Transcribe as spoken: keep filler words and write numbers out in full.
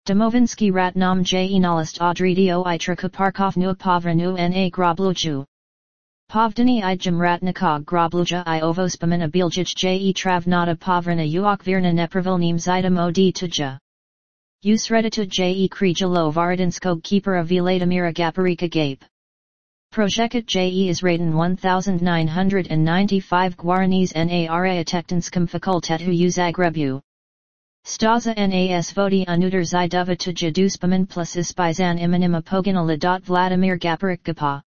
Domovinsky ratnam je nalist odredio i trikuparkov nu povranu na grobluju. Povdani I jimratnikog grobluja I ovospamina biljich je travnata povrana uok virna nepravilnim zidam od tuja. Usredituj je krijalo varadinskog keepera Vladimira Gaparika gape. Projekat je is raden nineteen ninety-five Guaranis na Architectonskom fakultetu u Zagrebu. Staza nas vodi unutar zidova tuja duspaman plus ispizan imanima poginala. Vladimir Gaparik Gapa.